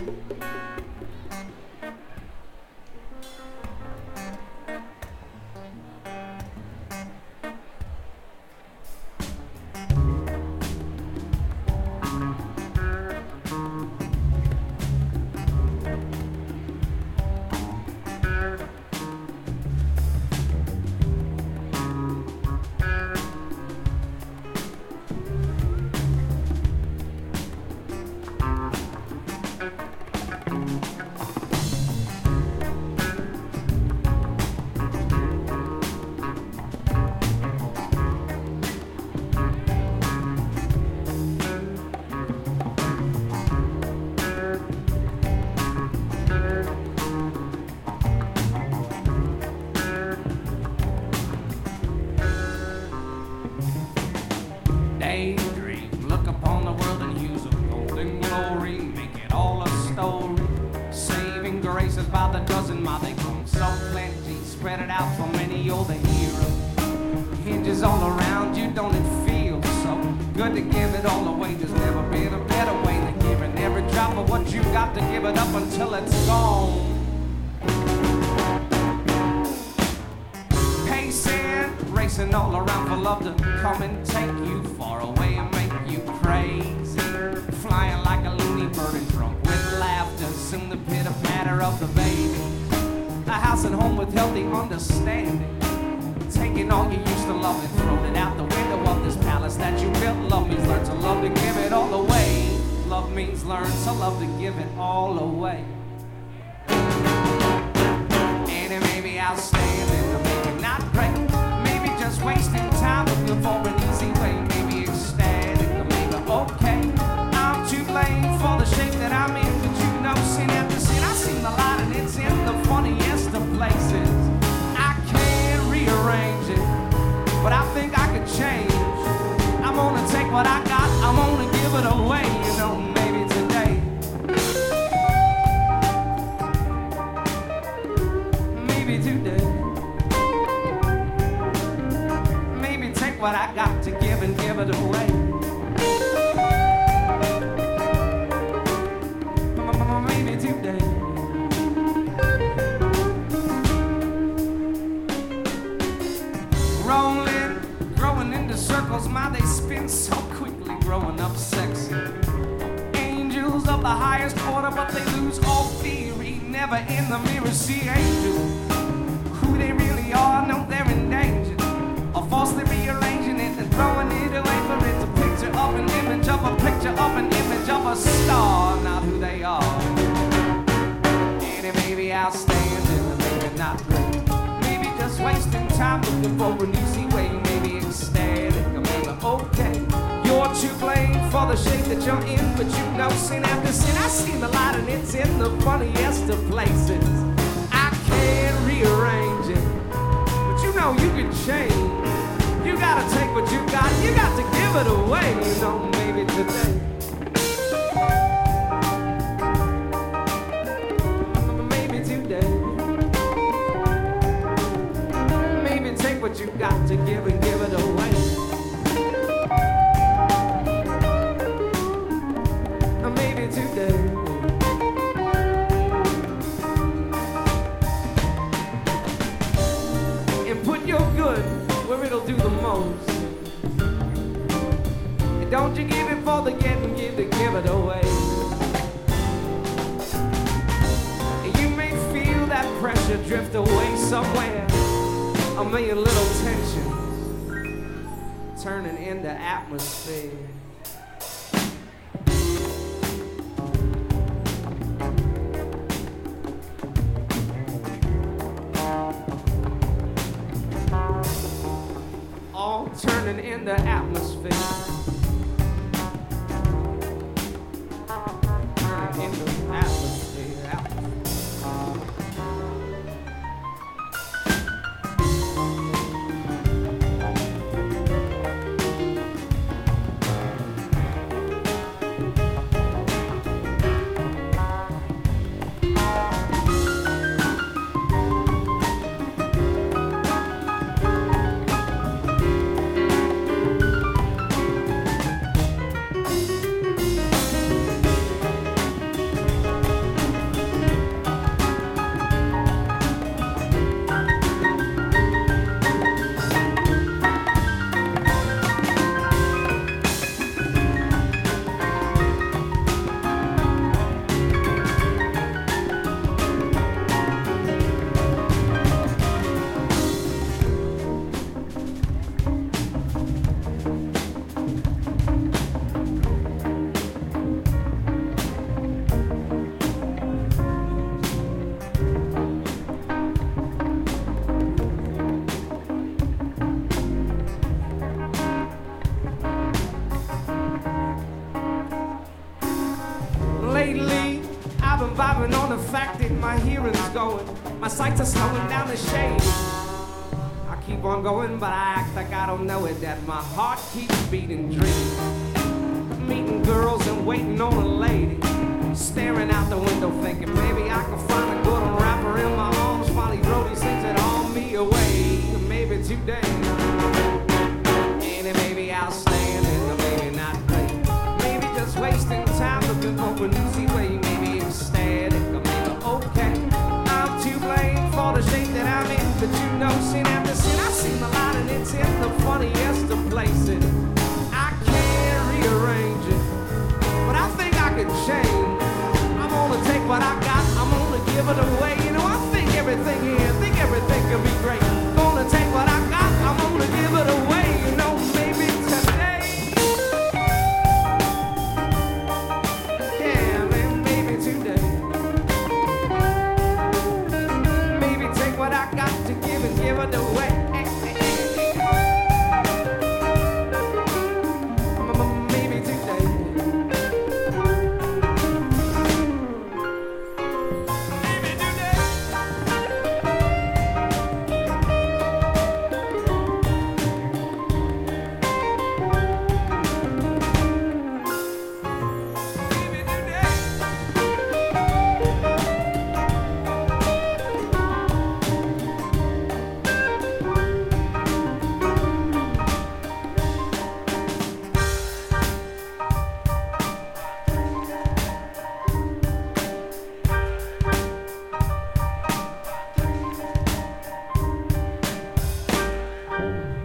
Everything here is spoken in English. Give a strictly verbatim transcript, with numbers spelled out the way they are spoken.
Daydream, look upon the world in hues of golden glory, make it all a story. Saving graces by the dozen, my they come so plenty, spread it out for many, you're the hero. Hinges all around you, don't it feel so good to give it all away? There's never been a better way than giving every drop of what you got to give it up until it's gone. Pacing, racing all around for love to come and take you far away and make you crazy. Flying like a loony bird and drunk with laughter, soon the pitter patter of the baby. A house and home with healthy understanding. Taking all you used to love and throwing it out the window of this palace that you built. Love means learn to love to give it all away. Love means learn to love to give it all away. And maybe I'll stand and maybe not great. Maybe just wasting time looking for an easy way. Maybe ecstatic or maybe okay. I'm to blame for the shape that I'm in, but you know, sin after sin, I seen the light and it's in the funniest of places. I can't rearrange it, but I think I could change. I'm gonna take what I got, I'm gonna give it away, you know, maybe today. Maybe today. Maybe take what I got to give and give it away. Maybe today. Rolling, growing into circles, my they spin so quickly, growing up sexy. Angels of the highest order, but they lose all theory, never in the mirror see angels. Who they really are, know they're in danger of falsely rearranging it and throwing it away for it's a picture of an image of a picture of an image of a star, not who they are. And maybe I'll stand and maybe not great. Maybe just wasting time looking for an easy way. Maybe ecstatic or maybe okay. You're to blame for the shape that you're in, but you know, sin after sin, I seen the light and it's in the funniest of places. I can't rearrange it, but you know you can change. You gotta take what you got, you got to give it away, you know, maybe today. Maybe today. Maybe take what you got to give and give it away. Maybe today. And put your good where it'll do the most. And don't you give it for the getting, give to give it away. And you may feel that pressure drift away somewhere. A million little tensions turning into atmosphere. All turning into atmosphere. Turning into atmosphere. atmosphere. I'm vibing on the fact that my hearing's going. My sights are slowing down the shade. I keep on going, but I act like I don't know it. That my heart keeps beating dreams. Meeting girls and waiting on a lady. Staring out the window thinking maybe I can find a good rapper in my arms while he Brody sings it on me away. Maybe today. And maybe I'll stand and maybe not play. Maybe just wasting time looking for an easy way. Maybe instead it could make it okay. I'm to blame for the shape that I'm in. But you know, sin after sin, I've seen a lot and it's in the funniest of places. I can't rearrange it, but I think I can change. I'm gonna take what I got, I'm gonna give it away.